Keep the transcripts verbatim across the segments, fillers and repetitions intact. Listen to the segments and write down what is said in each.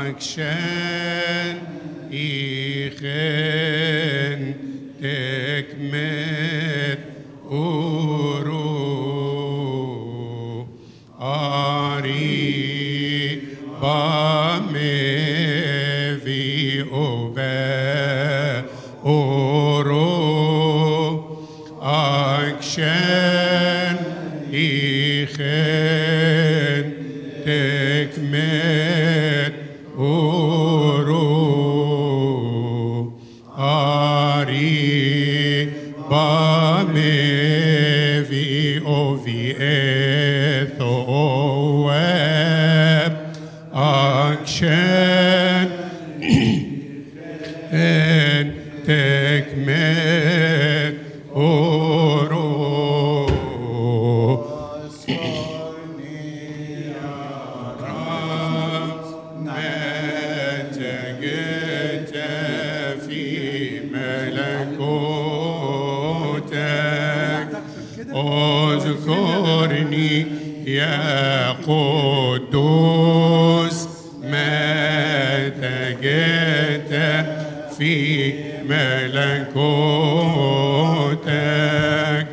akshen ichen tekmet uru ari bamevi obe uru akshen ichen tekmet uru ari bamevi ovi ethoeb akshen en tekmet uru اذكرني يا قدوس متى جئت في ملكوتك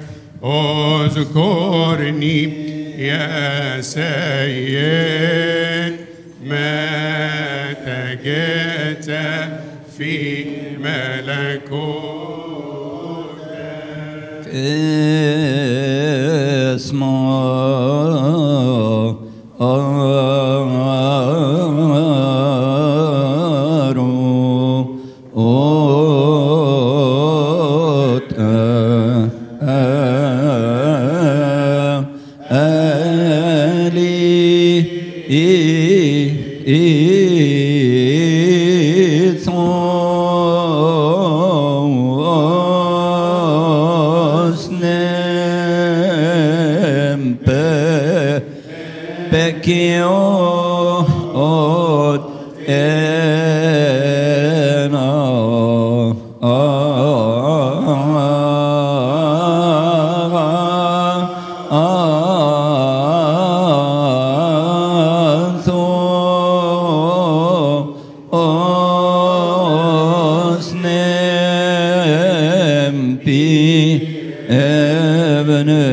اذكرني يا سيد متى جئت في ملكوتك اسمع أرو أوت آلي Bekiot ena anso osnem pi evne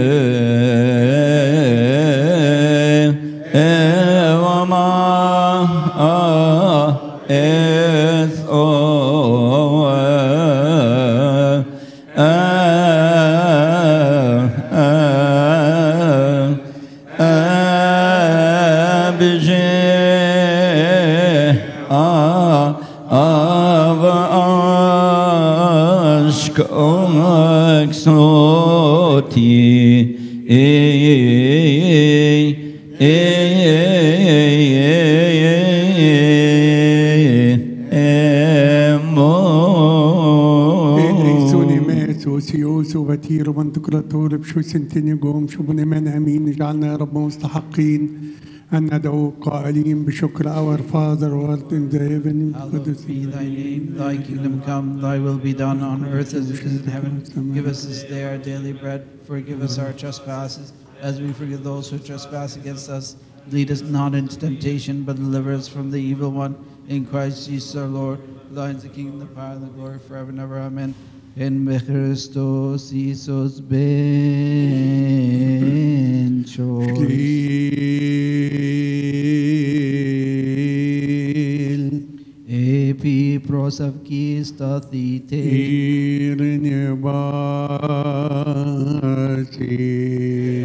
وبتير وبنتكرة طول بشو سنتين يقوم شو بني من أمين اجعلنا يا رب مستحقين أن ندعو قائلين بشكر our Father who art in the heaven. Hallowed be thy name, thy kingdom come, thy will be done on earth as it is in heaven. Give us this day our daily bread, forgive us our trespasses, as we forgive those who trespass against us. Lead us not into temptation, but deliver us from the evil one. In Christ Jesus our Lord, thine is the kingdom, the power, and the glory forever and ever. Amen. En Christos Isus benchos. Epi prosavkis tathite. Irene basi.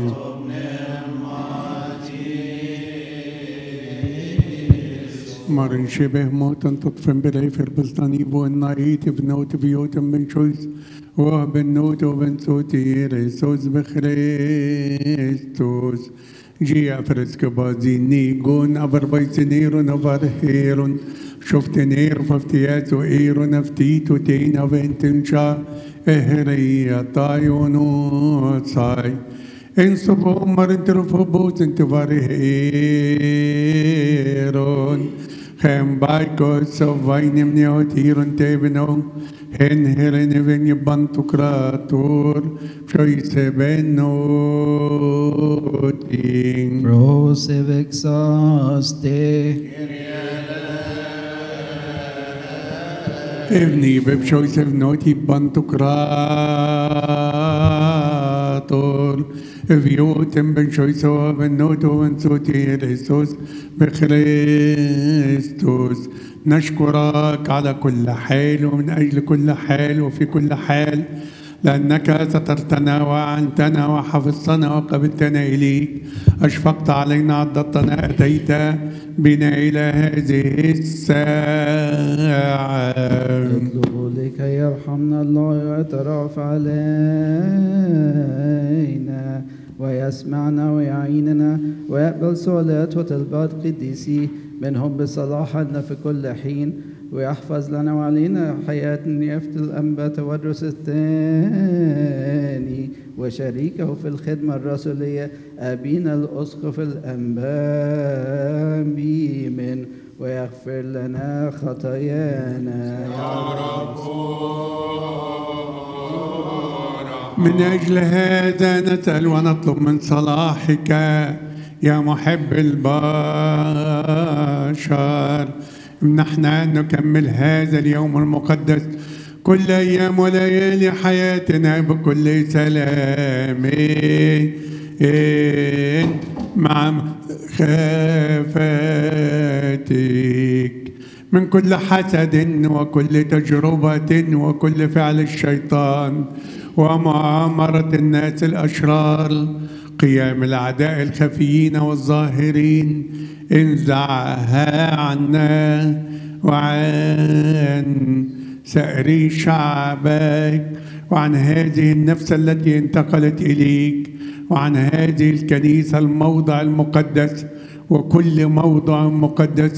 Marin شبه موتا تطفن بالعفر بستاني بون نايت بنوت بيوتا من شوز وبنوت وبن صوتي ريسوس بخريستوس جي أفرسك بازيني قون أبر بيسنيرون أبر هيرون شفت نير ففتيات وإيرون أفتيتو تينا بنتنشا إهرية طايونو صاي انصبوا مرن ترفو بوس انتفاري هيرون خيم بايكو سوفاين منيوتيرون تيبنو هن هرن بن يبانتو كراتور شوي سبنوتين Prosevexaste. Evni bebshoisev noti bantukrator. Eviotem benshoiso benoto bensoti Kristus بخريستوس. نشكرك على كل حال ومن أجل كل حال وفي كل حال، لأنك سترتنا وعنتنا وحفظتنا وقبلتنا إليك. أشفقت علينا، عضدتنا، أتيت بنا إلى هذه الساعة. نطلب لكي يرحمنا الله ويترأف علينا ويسمعنا ويعيننا ويقبل صلوات وطلبات قديسيه منهم بصلاح لنا في كل حين، ويحفظ لنا وعلينا حياة يافت الأنبا تودرس الثاني وشريكه في الخدمة الرسولية أبينا الأسقف الأنبا بيمن، ويغفر لنا خطايانا يا رب. من أجل هذا نسأل ونطلب من صلاحك يا محب البشر، امنحنا أن نكمل هذا اليوم المقدس كل أيام وليالي حياتنا بكل سلام مع خافتك من كل حسد وكل تجربة وكل فعل الشيطان ومؤامرة الناس الأشرار، قيام الأعداء الخفيين والظاهرين، انزعها عنا وعن سائر شعبك وعن هذه النفس التي انتقلت إليك وعن هذه الكنيسة الموضع المقدس وكل موضع مقدس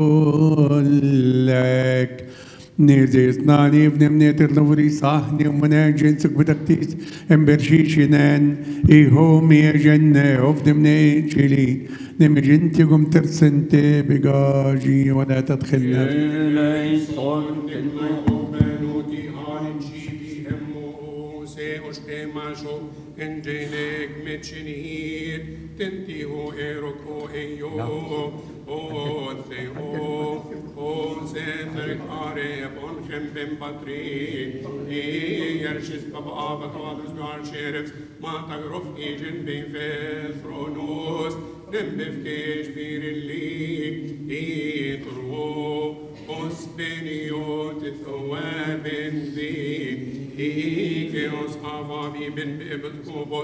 لك. نيزي اثناني ابن منيتر نوري صاحني ومنا جنسك بتكتيس امبرشيشنان ايهوم يا جنة افن منيتشلي نمجنتي قم ترسنتي بقاجي ولا تدخلنا انجيلك متشنير تنتيهو ايروكو ايو او ثيو او سنتر كارب اونخم بن بطري يرشس بابا بطادرس بار شيرفس ما تغرف ايجن بين فثرونوس نمبفكيش بير اللي ايترو اوس بنيوت ثوابن ذي ايكيوس افابي بن بيبتكوبوس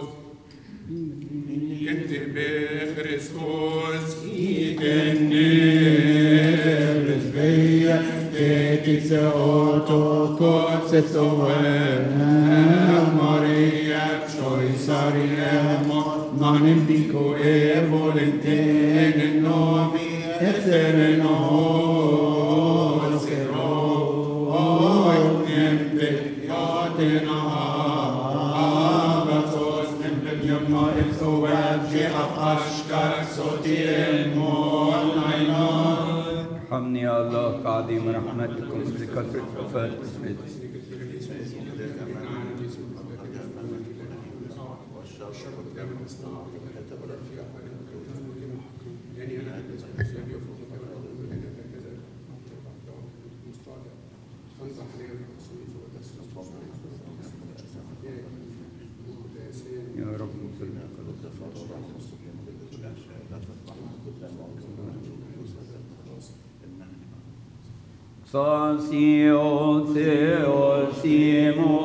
كنت بخريستوس إيكنيرس بيا تيكس أوتوكو ستسوانا ماريا شوي ساريا نانم ديكو إيفولنتين النومي إثرنو سيرو نمبي ياتنا ارحمني يا الله كعظيم رحمتكم بكثرة وفاة اسمك. يا رب Sasio Theosimo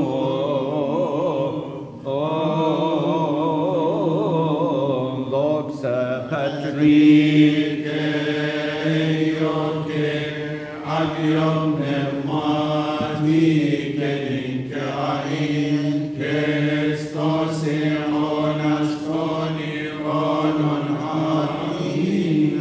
Doxa Patrice Ioke Agion Nemati Kelinke Ain Kestos Eonas Toni Onon Ain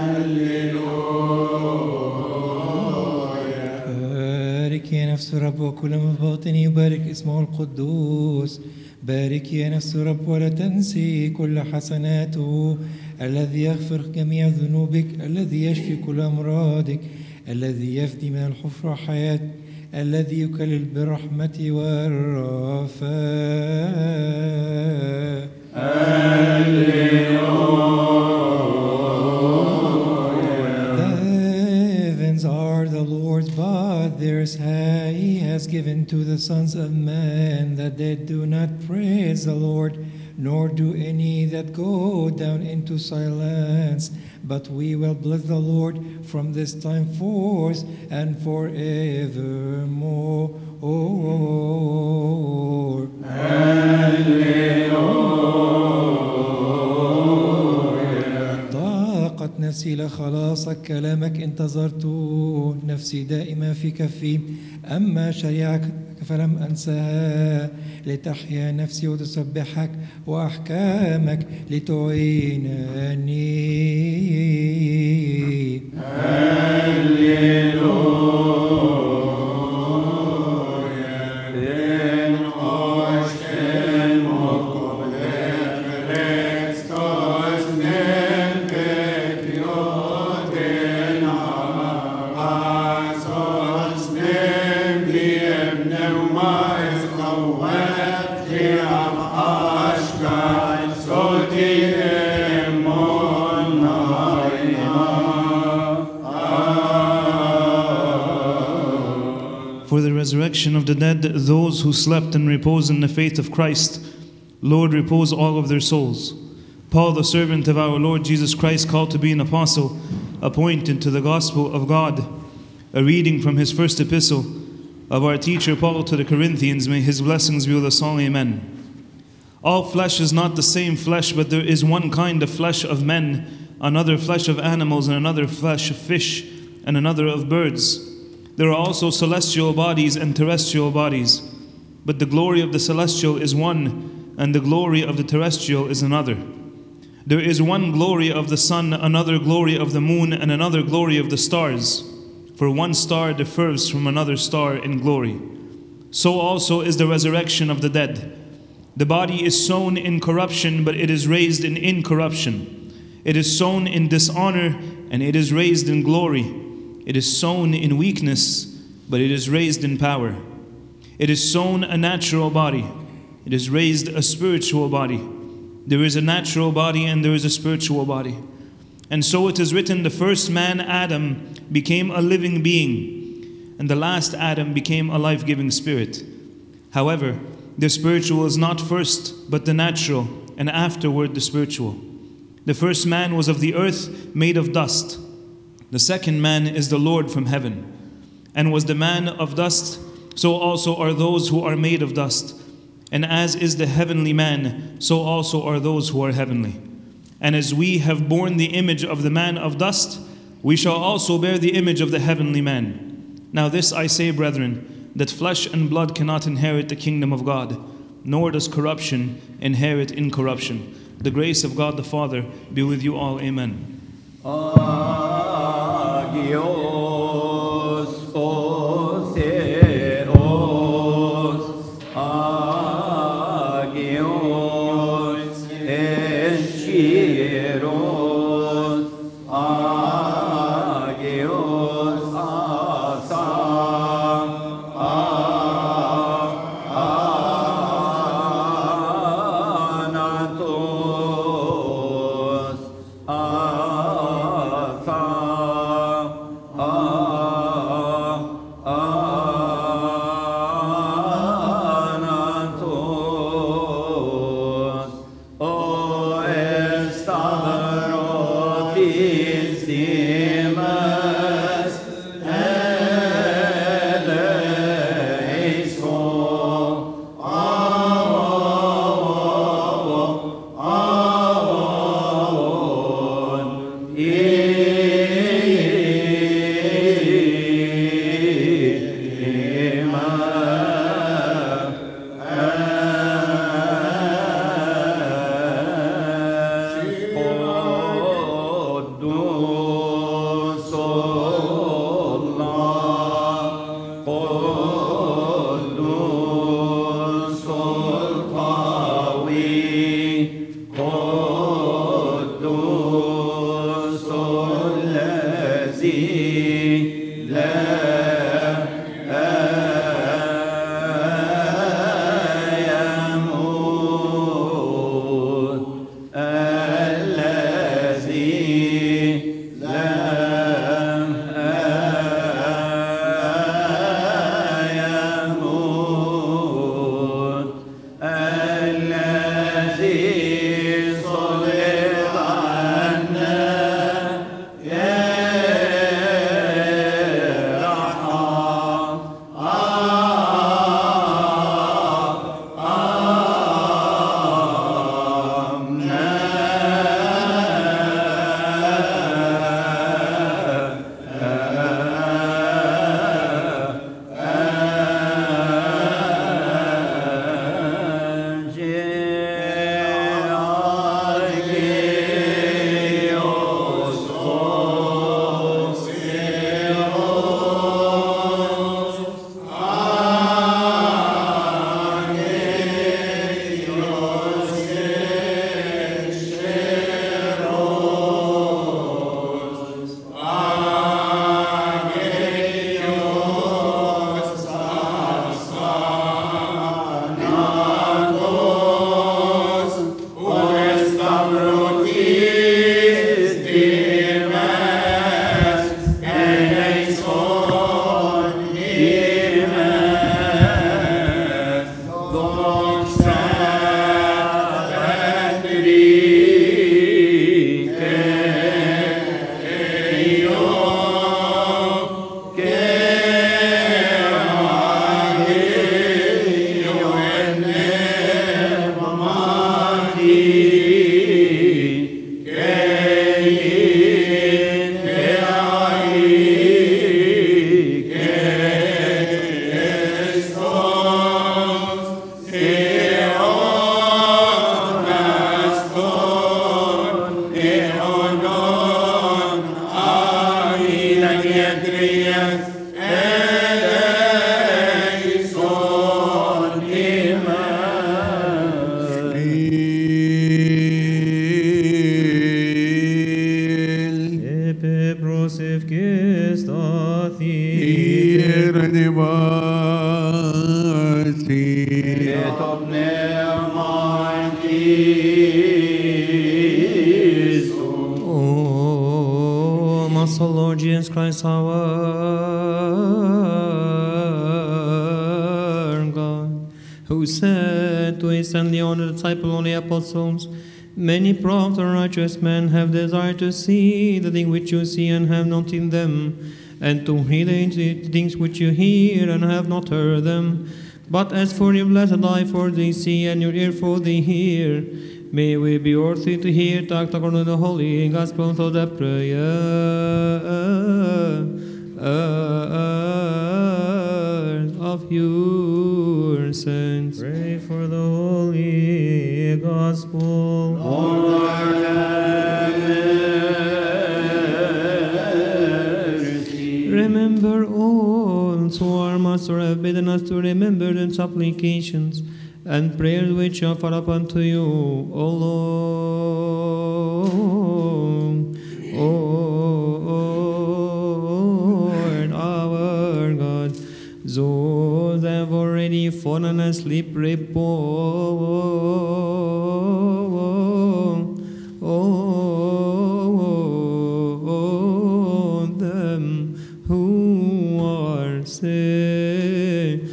بارك يا نفس الرب وكل ما في باطني يبارك اسمه القدوس. بارك يا نفس الرب ولا تنسي كل حسناته، الذي يغفر جميع ذنوبك، الذي يشفي كل أمراضك، الذي يفدي من الحفرة حياة، الذي يكلل بالرحمة والرفاء. The heavens are the Lord's, but there Verse He has given to the sons of men that they do not praise the Lord, nor do any that go down into silence. But we will bless the Lord from this time forth and forevermore. ضاقت نفسي لخلاصك، كلامك انتظرت، نفسي دائما في كفي، أما شريعك فلم أنساها، لتحيا نفسي وتسبحك، وأحكامك لتعينني. For the resurrection of the dead, those who slept and repose in the faith of Christ, Lord, repose all of their souls. Paul, the servant of our Lord Jesus Christ, called to be an apostle, appointed to the gospel of God. A reading from his first epistle of our teacher Paul to the Corinthians. May his blessings be with us all. Amen. All flesh is not the same flesh, but there is one kind of flesh of men, another flesh of animals, and another flesh of fish, and another of birds. There are also celestial bodies and terrestrial bodies, but the glory of the celestial is one, and the glory of the terrestrial is another. There is one glory of the sun, another glory of the moon, and another glory of the stars. For one star differs from another star in glory. So also is the resurrection of the dead. The body is sown in corruption, but it is raised in incorruption. It is sown in dishonor, and it is raised in glory. It is sown in weakness, but it is raised in power. It is sown a natural body. It is raised a spiritual body. There is a natural body and there is a spiritual body. And so it is written, the first man, Adam, became a living being, and the last Adam became a life-giving spirit. However, the spiritual is not first, but the natural, and afterward the spiritual. The first man was of the earth, made of dust. The second man is the Lord from heaven. And was the man of dust, so also are those who are made of dust. And as is the heavenly man, so also are those who are heavenly. And as we have borne the image of the man of dust, we shall also bear the image of the heavenly man. Now this I say, brethren, that flesh and blood cannot inherit the kingdom of God, nor does corruption inherit incorruption. The grace of God the Father be with you all. Amen. Agios oseos, agios enchiros, agios asam, anatos, asam, Oh, Master Lord Jesus Christ, our God, who said to his and the honored disciple on the apostles, many proud and righteous men have desired to see the thing which you see and have not seen them, and to hear the things which you hear and have not heard them. But as for you, blessed eye for they see, and your ear for they hear, may we be worthy to hear, to act according to the holy gospel through the prayer of your saints. Pray for the holy gospel. Remember all who our Master have bidden us to remember the supplications and prayers which offer up unto you, O Lord, O Lord, our God. Those that have already fallen asleep, repose on them who are sick.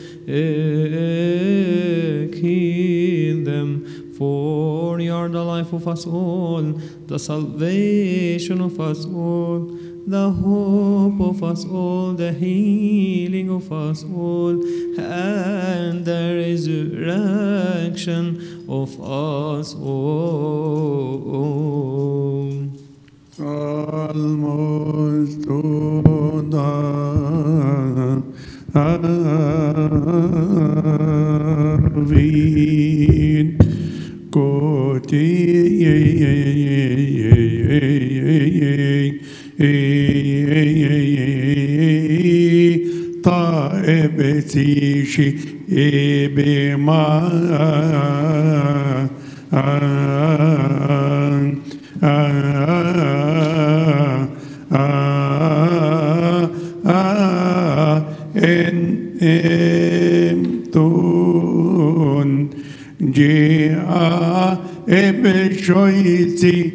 Heal them, for you are the life of us all, the salvation of us all, the hope of us all, the healing of us all, and the resurrection of us all. Almost to David طائب تيشي بما إن جاء بشويتي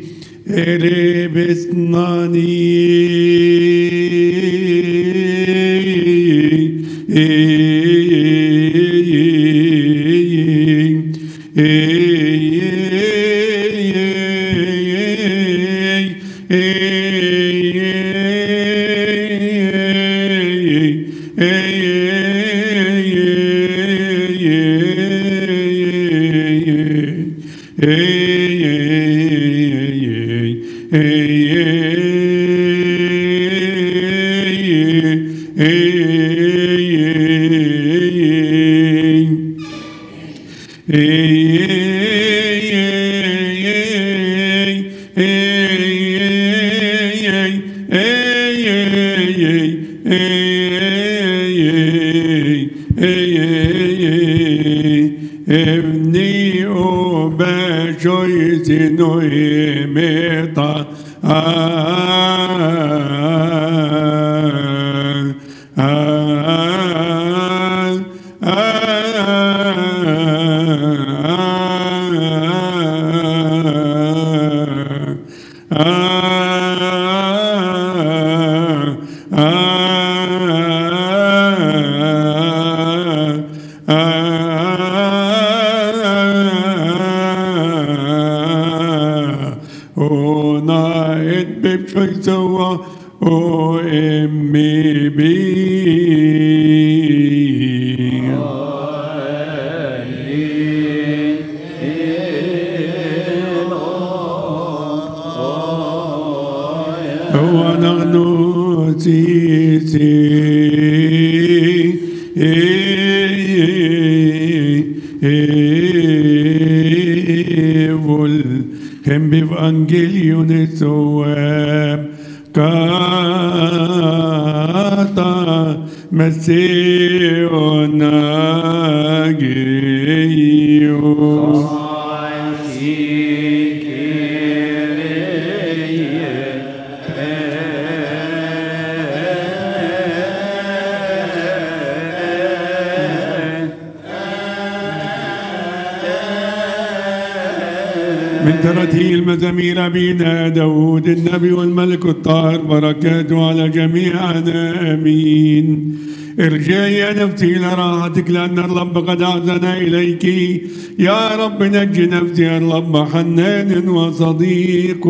ابني وبشويت نويمتا سوا وامي بي ونحن سيسي كم بإفانجيليون الثواب كاتا مسيحنا جيوس من ترتيل مزامير أبينا داود النبي والملك الطاهر بركاته على جميعنا آمين. ارجعي يا نفسي إلى راحتك لأن الرب قد أحسن إليك. يا رب نجي نفسي الرب حنان وصديق.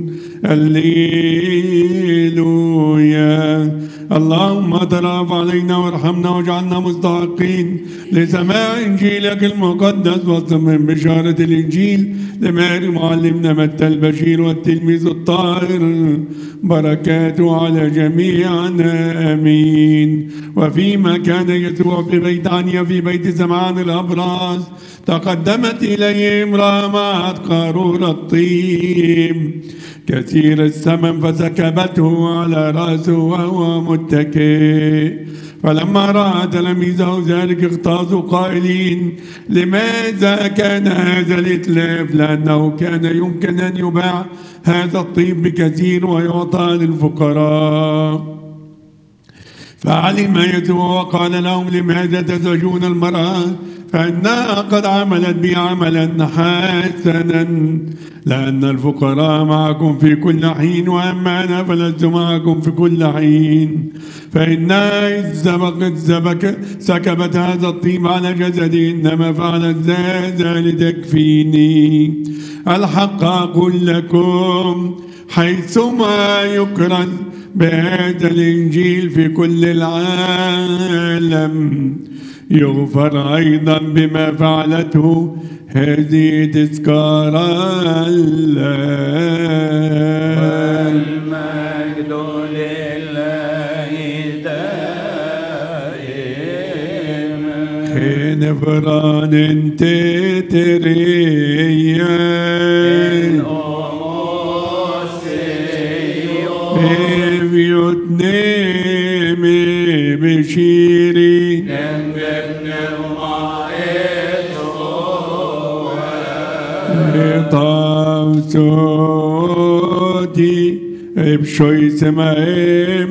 هللويا. اللهم ترأف علينا وارحمنا واجعلنا مستحقين لسماع إنجيلك المقدس وصم بشارة الإنجيل لماري معلمنا متى البشير والتلميذ الطاهر بركاته على جميعنا آمين. وفيما كان يسوع في بيت عنيا في بيت سمعان الأبراس تقدمت إليه امرأة معت قارورة طيب كثير الثمن فسكبته على رأسه وهو متكئ. فلما رأى تلاميذه ذلك اغتاظوا قائلين لماذا كان هذا الإتلاف؟ لأنه كان يمكن أن يباع هذا الطيب بكثير ويعطى للفقراء. فعلم يسوع وقال لهم لماذا تزعجون المرأة فإنها قد عملت بي عملا حسنا لأن الفقراء معكم في كل حين وأما أنا فلست معكم في كل حين. فإنها إذ سبقت سبك سكبت هذا الطيب على جسدي إنما فعلت ذلك لتكفيني. الحق أقول لكم حيثما يكرز بهذا الإنجيل في كل العالم يغفر أيضا بما فعلته هذه تذكارا له. والمجد لله دائما. خنفران تتريان بيوتنمي بشيري طاب صوتي بشوي سماهم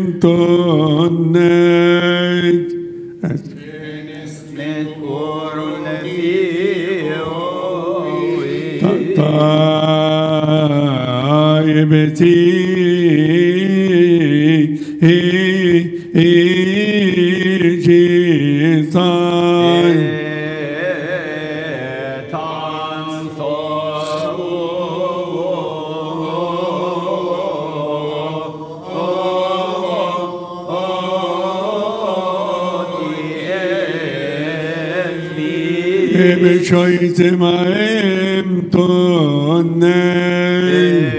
تونت طايبتي جيسان بشوي سماهم تونت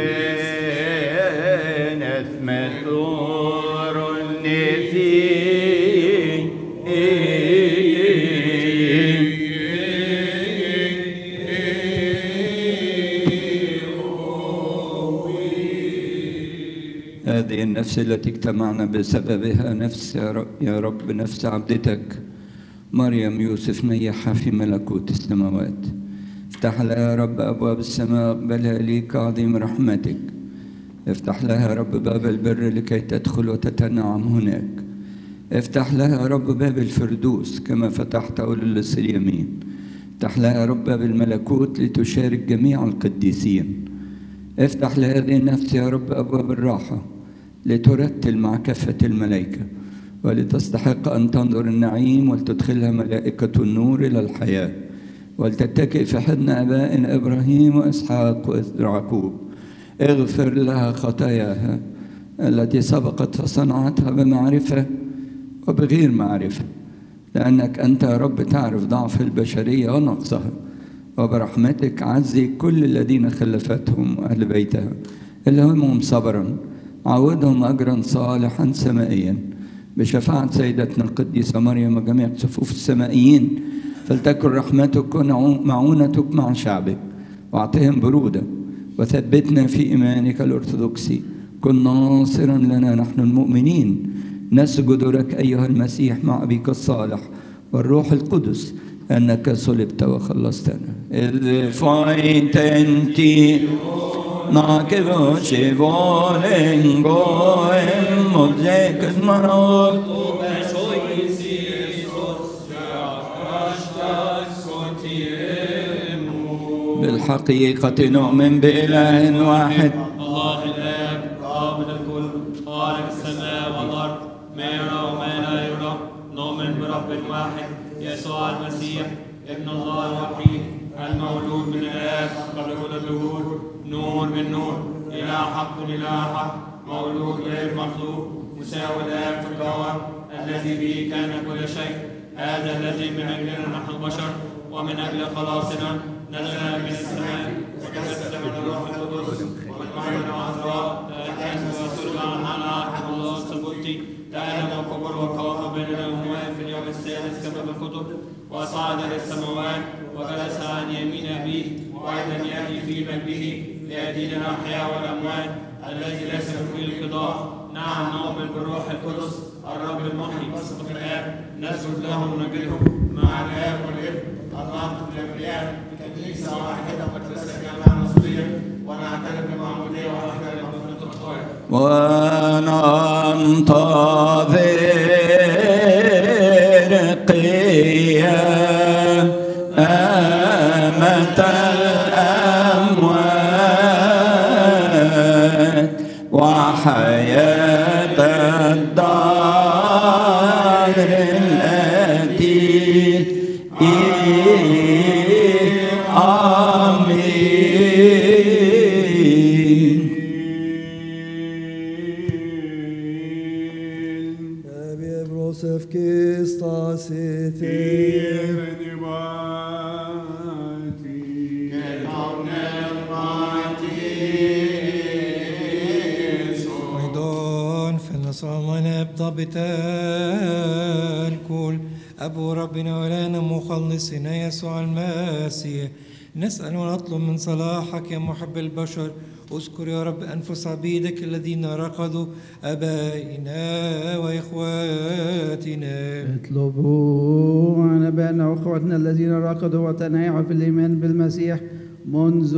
هذه النفس التي اجتمعنا بسببها نفس يا رب, يا رب نفس عبدتك مريم يوسف نيحها في ملكوت السماوات. افتح لها يا رب أبواب السماء اقبلها ليك عظيم رحمتك. افتح لها يا رب باب البر لكي تدخل وتتنعم هناك. افتح لها يا رب باب الفردوس كما فتحته للص اليمين. افتح لها يا رب باب الملكوت لتشارك جميع القديسين. افتح لهذه النفس يا رب أبواب الراحة لترتل مع كافة الملائكة ولتستحق أن تنظر النعيم ولتدخلها ملائكة النور إلى الحياة ولتتكئ في حضن آبائنا إبراهيم وإسحاق ويعقوب. اغفر لها خطاياها التي سبقت فصنعتها بمعرفة وبغير معرفة لأنك أنت يا رب تعرف ضعف البشرية ونقصها وبرحمتك عزي كل الذين خلفتهم أهل بيتها إلهمهم صبرا عودهم أجرا صالحا سمائيا بشفاعة سيدتنا القديسة مريم وجميع صفوف السمائيين. فلتكن رحمتك ومعونتك مع شعبك واعطهم برودة وثبتنا في إيمانك الأرثوذكسي. كن ناصرا لنا نحن المؤمنين نسجد لك أيها المسيح مع أبيك الصالح والروح القدس أنك صلبت وخلصتنا. إذ فايت أنتي ناكب شبولن قوم مبزيك المرض بالحقيقة نؤمن بإله واحد الله الآب قابل الكل خالق السماء والأرض ما يرى وما لا يرى نؤمن برب واحد يسوع المسيح ابن الله الوحيد المولود من الآب قبل كل الدهور نور من نور إله حق إله حق مولود غير مخلوق مساوي الآب في الجوهر الذي به كان كل شيء هذا الذي من أجلنا نحن البشر ومن أجل خلاصنا نزل من السماء وتجسد من الروح القدس ومن مريم العذراء تأتى وصلى على عهد الله السبوتي تعلم وكبر وقام بين الأموات في اليوم السادس كما بالكتب وصعد للسماوات وجلس عن يمين أبيه وأيضا يأتي في مجده ليدين الأحياء والأموات الذي ليس فيه القضاء. نعم نؤمن بالروح القدس الرب المحيي في الآب نسجد له ونجده مع الآب والابن الناطق الأنبياء كنيسة واحدة مقدسة جامعة رسولية ونعترف بمعمودية واحدة لمغفرة الخطايا وننتظر قيامة الأموات وحياة الدار التي آمين. Abi Brosef Kistas أيضا فلنصلي ضابط الكل أبو ربنا ولنا مخلصنا يسوع المسيح نسأل ونطلب من صلاحك يا محب البشر اذكر يا رب أنفس عبيدك الذين رقدوا أبائنا وإخواتنا اطلبوا عن أبائنا وأخواتنا الذين رقدوا وتنايعوا في الإيمان بالمسيح منذ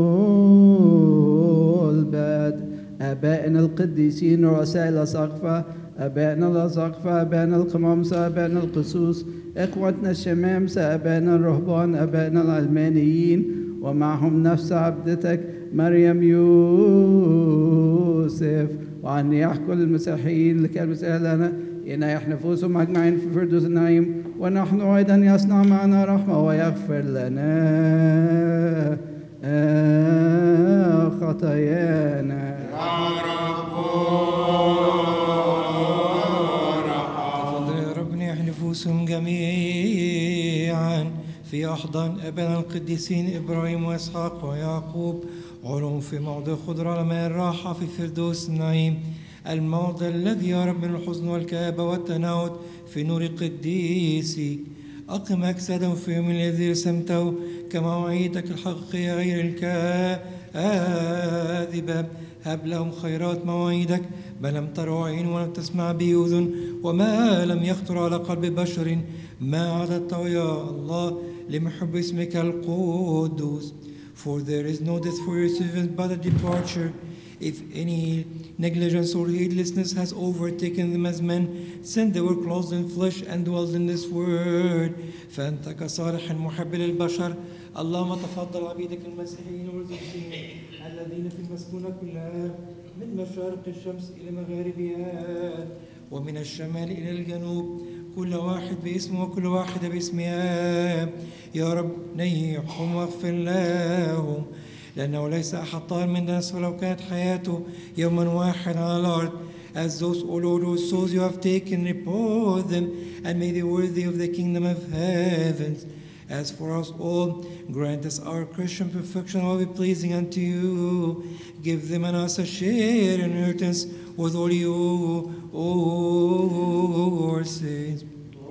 البدء آبائنا القديسين رؤساء الأساقفة آبائنا الأساقفة آبائنا القمامسة آبائنا القسوس إخوتنا الشمامسة آبائنا الرهبان آبائنا العلمانيين ومعهم نفس عبدتك مريم يوسف وعن يحكوا المسيحيين اللي كانوا لنا ينايح نفوسهم أجمعين في فردوس النعيم ونحن أيضا يصنع معنا رحمة ويغفر لنا خطايانا يا رب تفضل يا رب نيح نفوسهم جميعا في أحضان أبانا القديسين إبراهيم وإسحاق ويعقوب علوم في موضع خضرة على ماء الراحة في فردوس النعيم الموضع الذي يا رب من الحزن والكآبة والتناوت في نور قديسك أقم أجسادهم في يوم الذي رسمته كمواعيدك الحقيقية غير الكاذبة هب لهم خيرات مواعيدك ما لم تروا عين ولم تسمع به أذن وما لم يخطر على قلب بشر ما عددته يا الله لمحب اسمك القدوس. For there is no death for your servants but a departure. If any negligence or heedlessness has overtaken them as men, since they were clothed in flesh and dwelt in this world, فأنت كصالح محب للبشر اللهم تفضل عبيدك المسيحيين والمسيحيين الذين في المسكونة كلها من مشارق الشمس إلى مغاربها ومن الشمال إلى الجنوب كل واحد باسمه وكل واحدة باسمها يا رب نيحهم واغفر لهم لأنه ليس أحد طار من الناس ولو كانت حياته يوما واحد على الأرض. As those, O Lord, whose souls you have taken, repose them and may they worthy of the kingdom of heavens. As for us all, grant us our Christian perfection will be pleasing unto you. Give them and us a share in inheritance with all you, O our saints.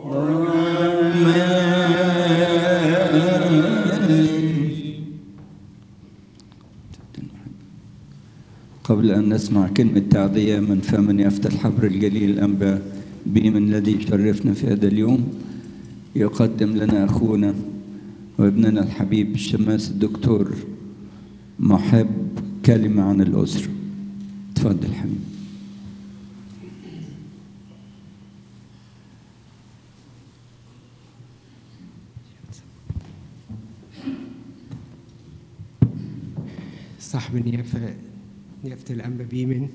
قبل أن نسمع كلمة تعزية من فم يفتح الحبر الجليل الأنبا بمن الذي شرفنا في هذا اليوم يقدم لنا أخونا وابننا الحبيب الشماس الدكتور محب كلمة عن الأسرة. تفضل حبيبي. صاحب النيافة نيافة الأنبا بيمن،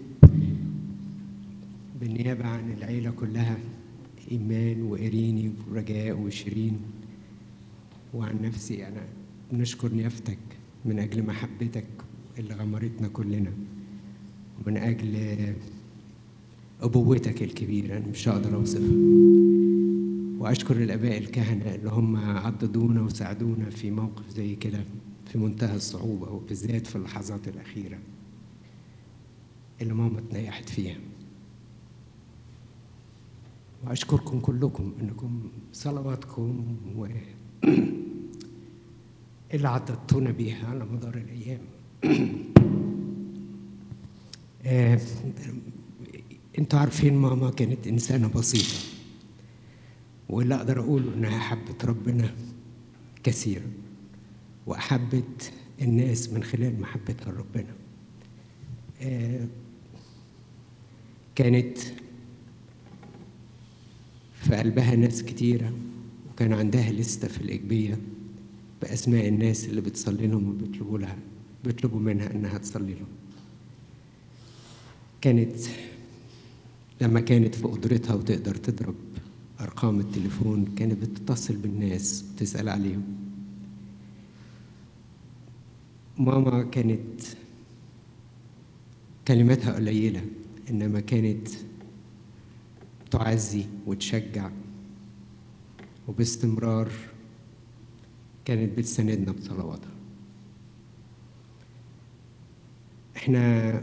بالنيابة عن العيلة كلها، إيمان وإيريني ورجاء وشيرين، وعن نفسي أنا بنشكر نيافتك من أجل محبتك اللي غمرتنا كلنا، ومن أجل أبوتك الكبيرة أنا مش هقدر أوصفها. وأشكر الآباء الكهنة اللي هم عضدونا وساعدونا في موقف زي كده في منتهى الصعوبة، وبالذات في اللحظات الأخيرة اللي ماما اتنيحت فيها. وأشكركم كلكم إنكم صلواتكم و اللي عضدتونا بيها على مدار الأيام. آه، انتوا عارفين ماما كانت إنسانة بسيطة، واللي أقدر أقوله إنها حبت ربنا كثيرا، وأحبت الناس من خلال محبتها لربنا. آه، كانت في قلبها ناس كتيرة، وكان عندها لستة في الإجبية بأسماء الناس اللي بتصلي لهم وبيطلبوا لها بيطلبوا منها إنها تصلي لهم. كانت لما كانت في قدرتها وتقدر تضرب أرقام التليفون كانت بتتصل بالناس وتسأل عليهم. ماما كانت كلماتها قليلة، إنما كانت تعزي وتشجع، وباستمرار كانت بتساندنا بصلواتها. احنا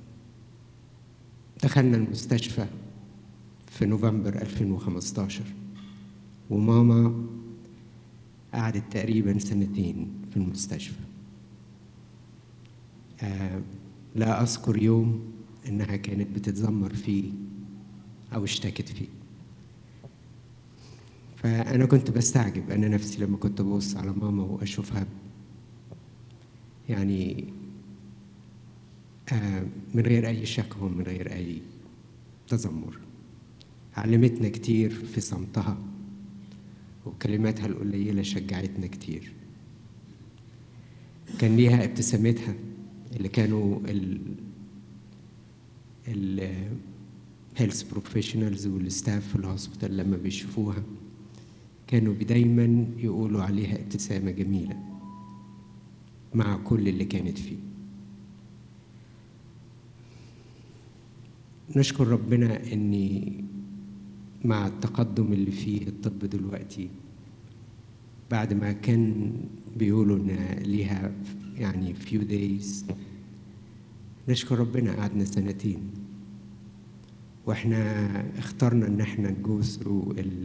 دخلنا المستشفى في نوفمبر ألفين وخمستاشر، وماما قعدت تقريبا سنتين في المستشفى. آه لا أذكر يوم إنها كانت بتتذمر فيه أو اشتكت فيه. فأنا كنت بستعجب أنا نفسي لما كنت ببص على ماما وأشوفها يعني آه من غير أي شكوى ومن غير أي تذمر. علمتنا كتير في صمتها، وكلماتها القليلة شجعتنا كتير. كان ليها ابتسامتها اللي كانوا ال ال health professionals والستاف في الهوسبيتال لما بيشوفوها كانوا دايما يقولوا عليها ابتسامة جميلة مع كل اللي كانت فيه. نشكر ربنا اني مع التقدم اللي فيه الطب دلوقتي، بعد ما كان بيقولوا ان ليها يعني few days، نشكر ربنا قعدنا سنتين واحنا اخترنا ان احنا نجو through ال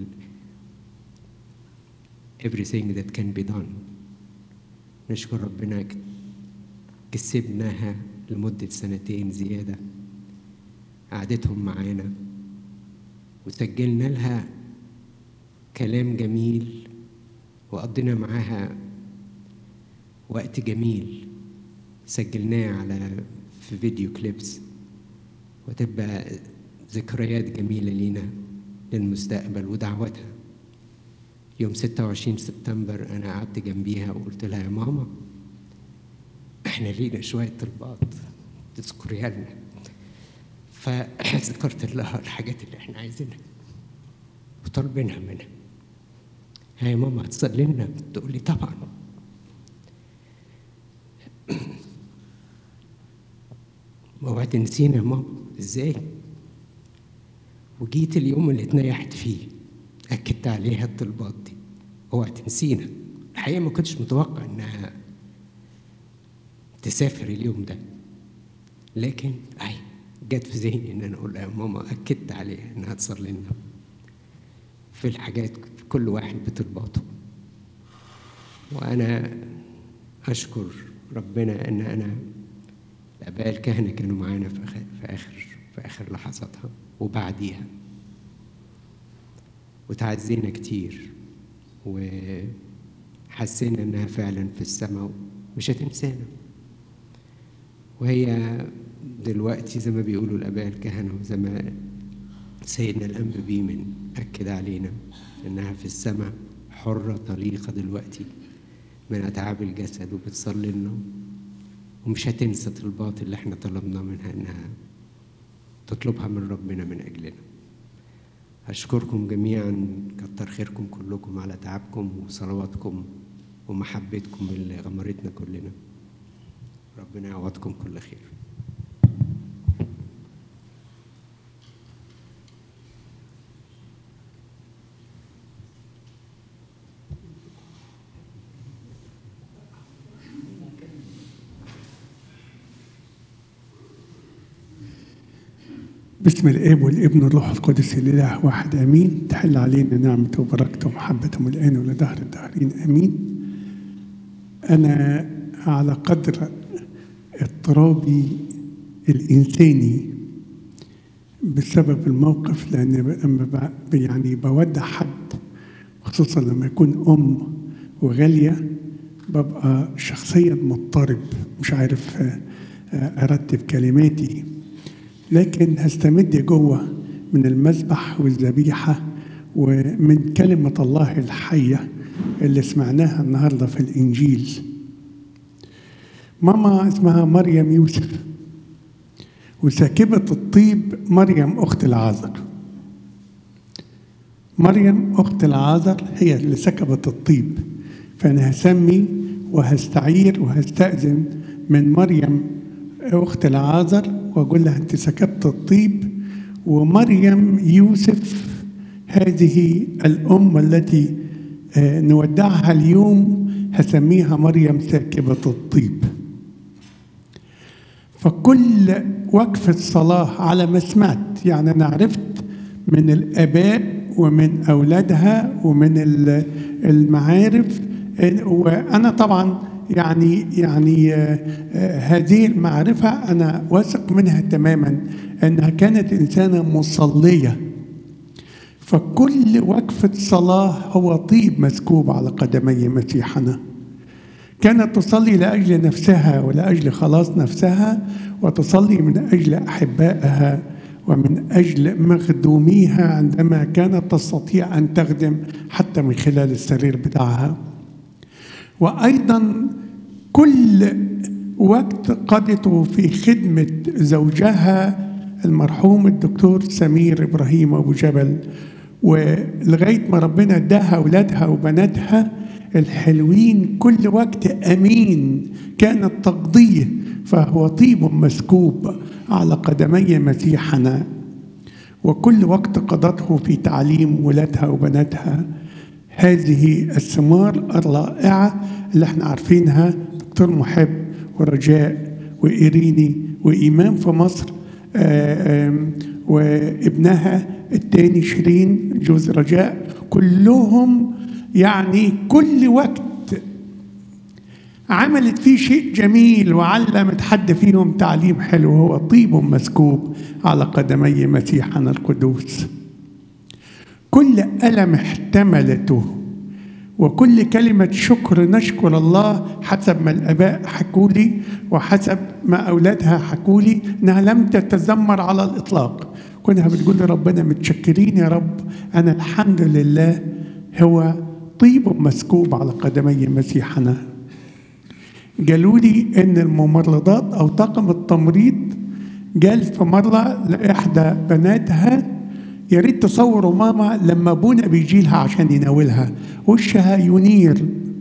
everything that can be done. نشكر ربنا كسبناها لمدة سنتين زيادة قعدتهم معانا، وسجلنا لها كلام جميل وقضينا معاها وقت جميل سجلناه على في فيديو كليبس، وتبقى ذكريات جميلة لينا للمستقبل. ودعوتها يوم ستة وعشرين سبتمبر أنا قعدت جنبيها وقلت لها يا ماما إحنا لينا شوية طلبات تذكريها لنا، فذكرت لها الحاجات اللي إحنا عايزينها وطالبينها منها. هاي يا ماما هتصلي لنا؟ تقول لي طبعا. اوعى تنسينا يا ماما. ازاي؟ وجيت اليوم اللي اتنيحت فيه اكدت عليها الطلبات دي، اوعى تنسينا. الحقيقه ما كنتش متوقع انها تسافر اليوم ده، لكن اي جت في ذهني ان انا اقول لها يا ماما اكدت عليها انها تصلي لنا في الحاجات كل واحد بطلباته. وانا اشكر ربنا ان انا الآباء الكهنة كانوا معانا في آخر في آخر في آخر لحظاتها وبعديها، وتعزينا كتير وحسينا إنها فعلا في السماء مش هتنسانا. وهي دلوقتي زي ما بيقولوا الآباء الكهنة وزي ما سيدنا الأنبا بيمن أكد علينا إنها في السماء حرة طليقة دلوقتي من أتعاب الجسد، وبتصلي لنا ومش هتنسى طلبات اللي احنا طلبنا منها انها تطلبها من ربنا من اجلنا. اشكركم جميعا، كتر خيركم كلكم على تعبكم وصلواتكم ومحبتكم اللي غمرتنا كلنا. ربنا يعوضكم كل خير. باسم الاب والابن والروح القدس الاله واحد امين. تحل علينا نعمته وبركته ومحبته الان ولدهر الداهرين امين. انا على قدر اضطرابي الانساني بسبب الموقف، لان لما يعني بودع حد خصوصا لما يكون ام وغاليه ببقى شخصيا مضطرب، مش عارف ارتب كلماتي، لكن هستمد جوه من المذبح والذبيحة ومن كلمة الله الحية اللي سمعناها النهاردة في الإنجيل. ماما اسمها مريم يوسف، وساكبة الطيب مريم أخت العازر. مريم أخت العازر هي اللي سكبت الطيب، فأنا هسمي وهستعير وهستأذن من مريم أخت العازر وأقول لها أنت سكبت الطيب. ومريم يوسف هذه الأم التي نودعها اليوم هسميها مريم ساكبة الطيب. فكل وقفة صلاة على ما سمعت، يعني أنا عرفت من الآباء ومن أولادها ومن المعارف، وأنا طبعا يعني يعني هذه المعرفة أنا واثق منها تماما أنها كانت إنسانة مصلية. فكل وقفة صلاة هو طيب مسكوب على قدمي مسيحنا. كانت تصلي لأجل نفسها ولأجل خلاص نفسها، وتصلي من أجل أحبائها ومن أجل مخدوميها عندما كانت تستطيع أن تخدم حتى من خلال السرير بتاعها. وأيضا كل وقت قضته في خدمة زوجها المرحوم الدكتور سمير إبراهيم أبو جبل، ولغاية ما ربنا اداها أولادها وبناتها الحلوين كل وقت أمين كانت تقضيه، فهو طيب مسكوب على قدمي مسيحنا. وكل وقت قضته في تعليم ولادها وبناتها. هذه الثمار الرائعة اللي احنا عارفينها، دكتور محب ورجاء وإيريني وإيمان في مصر، آآ آآ وابنها التاني شيرين جوز رجاء، كلهم يعني كل وقت عملت فيه شيء جميل وعلمت حد فيهم تعليم حلو، هو طيب مسكوب على قدمي مسيحنا القدوس. كل ألم احتملته وكل كلمة شكر نشكر الله حسب ما الآباء حكوا لي وحسب ما أولادها حكوا لي إنها لم تتذمر على الإطلاق. كنا بتقول لربنا متشكرين يا رب، أنا الحمد لله هو طيب مسكوب على قدمي مسيحنا. قالوا لي إن الممرضات أو طاقم التمريض قال في مرة لإحدى بناتها يا ريت تصوروا ماما لما ابونا بيجي لها عشان يناولها وشها ينير.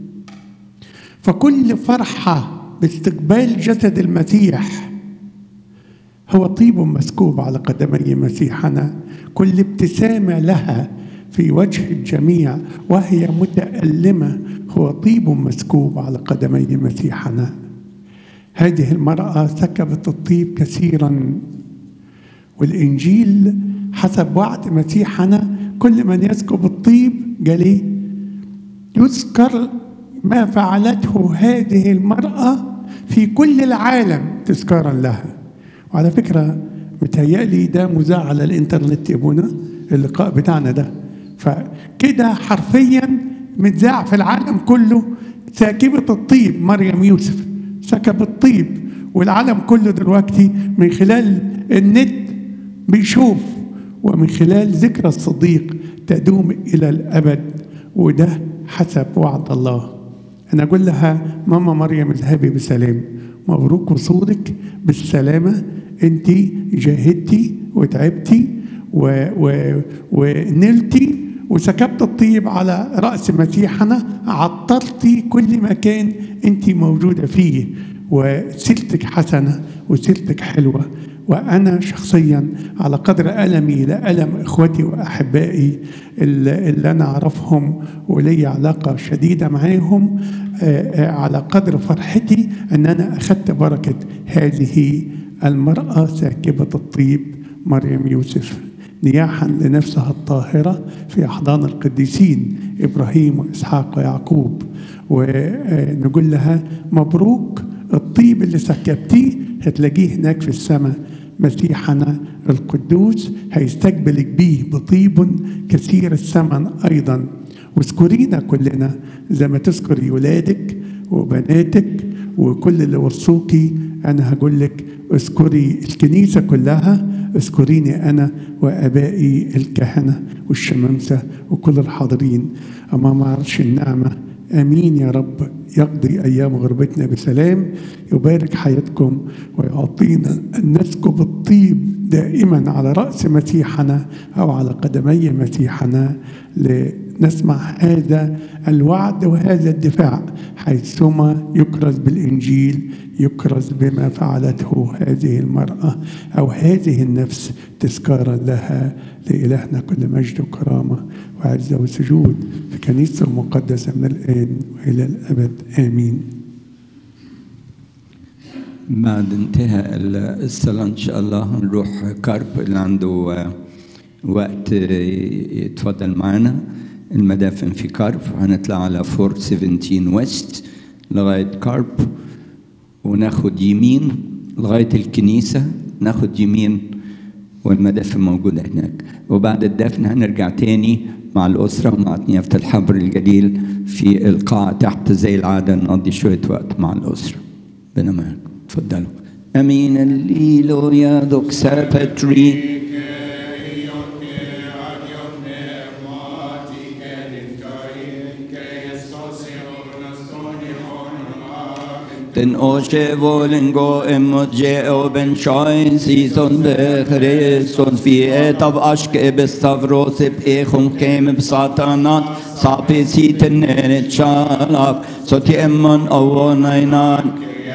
فكل فرحة باستقبال جسد المسيح هو طيب مسكوب على قدمي مسيحنا. كل ابتسامة لها في وجه الجميع وهي متألمة هو طيب مسكوب على قدمي مسيحنا. هذه المرأة سكبت الطيب كثيرا، والإنجيل حسب وعد مسيحنا كل من يسكب الطيب قال ايه؟ يذكر ما فعلته هذه المرأة في كل العالم تذكارا لها. وعلى فكرة متهيألي ده مذاع على الانترنت يا ابونا اللقاء بتاعنا ده، فكده حرفيا متذاع في العالم كله. ساكبة الطيب مريم يوسف سكب الطيب، والعالم كله دلوقتي من خلال النت بيشوف، ومن خلال ذكرى الصديق تدوم إلى الأبد، وده حسب وعد الله. أنا أقول لها ماما مريم اذهبي بسلام، مبروك وصولك بالسلامة. انت جاهدتي وتعبتي و... و... ونلتي وسكبت الطيب على رأس مسيحنا، عطرتي كل مكان انت موجودة فيه، وسيرتك حسنة وسيرتك حلوة. وأنا شخصيا على قدر ألمي لألم إخوتي وأحبائي اللي أنا أعرفهم ولي علاقة شديدة معاهم، على قدر فرحتي أن أنا أخذت بركة هذه المرأة ساكبة الطيب مريم يوسف، نياحا لنفسها الطاهرة في أحضان القديسين إبراهيم وإسحاق ويعقوب. ونقول لها مبروك، الطيب اللي سكبتيه هتلاقيه هناك في السماء، مسيحنا القدوس هيستقبلك بيه بطيب كثير الثمن أيضا. واذكرينا كلنا زي ما تذكري ولادك وبناتك وكل اللي وصوكي. أنا هقول لك اذكري الكنيسة كلها، اذكريني أنا وأبائي الكهنة والشمامسة وكل الحاضرين أمام عرش النعمة. آمين يا رب. يقضي أيام غربتنا بسلام، يبارك حياتكم ويعطينا أن نسكب الطيب دائما على رأس مسيحنا أو على قدمي مسيحنا، لنسمع هذا الوعد وهذا الدفاع حيثما يكرز بالإنجيل، يكرز بما فعلته هذه المرأة أو هذه النفس تذكارا لها. لإلهنا كل مجد وكرامة وعزة وسجود في كنيسة المقدسة من الآن وإلى الأبد آمين. بعد انتهاء الصلاة إن شاء الله نروح كارب اللي عنده وقت يتفضل معنا. المدافن في كارب، هنطلع على فور سبعتاشر ويست لغاية كارب وناخد يمين لغاية الكنيسة، ناخد يمين والمدافن موجودة هناك. وبعد الدفن هنرجع تاني مع الأسرة ومع نيافة الحبر الجليل في القاعة تحت زي العادة، نقضي شوية وقت مع الأسرة. بنما تفضلوا. أمين الليلو يا دوكسا باتري Den årsje vålen gå emot je og ben shine season be Kristus vi et av aske bestavros ep echum kem satanat sapi siten et shalak så tiemon avonainan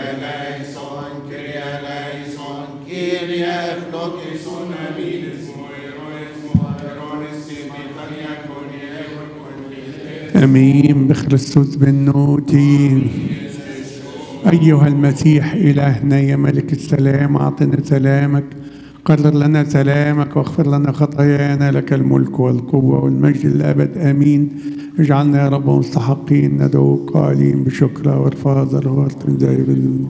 أمين بخريستوس بنوتي. أيها المسيح إلهنا يا ملك السلام، أعطنا سلامك، قرر لنا سلامك واغفر لنا خطايانا، لك الملك والقوة والمجد للأبد آمين. اجعلنا يا رب مستحقين ندعوك قائلين بشكر وارفع ذروات دائما.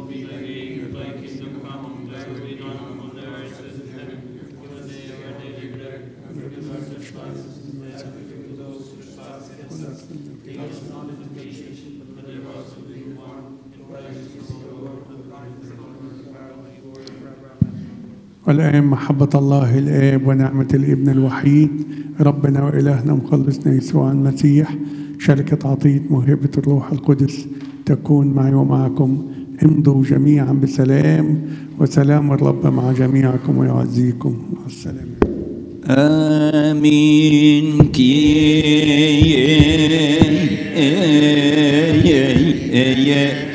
والآن محبة الله الآب ونعمة الابن الوحيد ربنا وإلهنا مخلصنا يسوع المسيح، شركة عطية موهبة الروح القدس تكون معي ومعكم. امضوا جميعا بسلام، وسلام الرب مع جميعكم ويعزيكم. مع السلامة. آمين. كي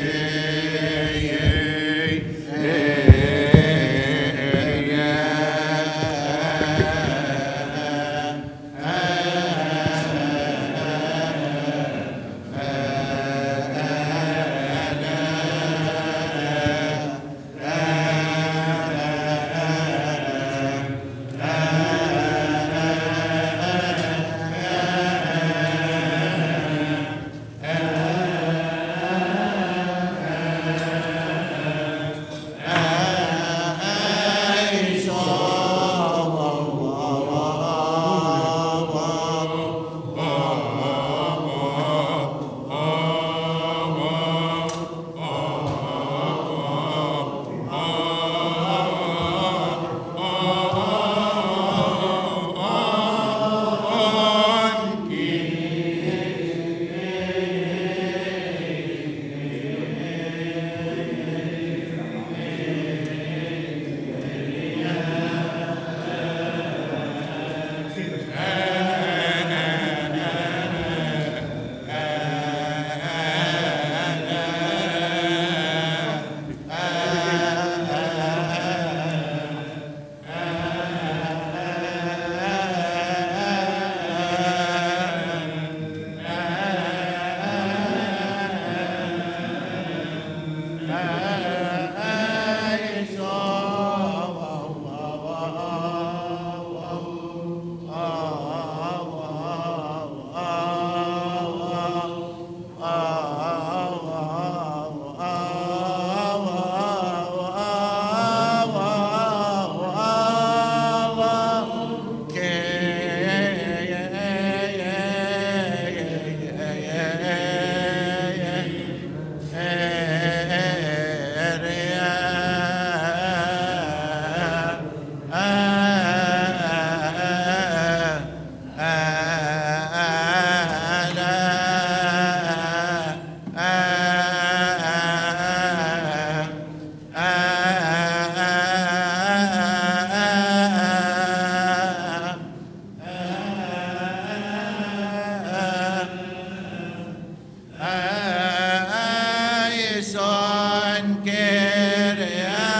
eleison Kyrie